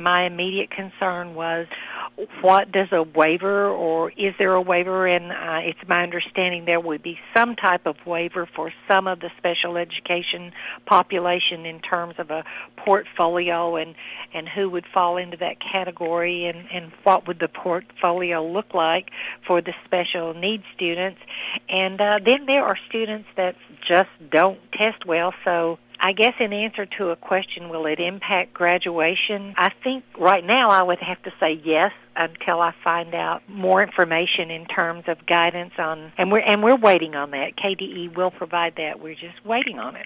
my immediate concern was, what does a waiver, or is there a waiver? And it's my understanding there would be some type of waiver for some of the special education population in terms of a portfolio, and who would fall into that category, and what would the portfolio look like for the special needs students. And then there are students that just don't test well, so I guess in answer to a question, will it impact graduation? I think right now I would have to say yes until I find out more information in terms of guidance on, and we're waiting on that. KDE will provide that. We're just waiting on it.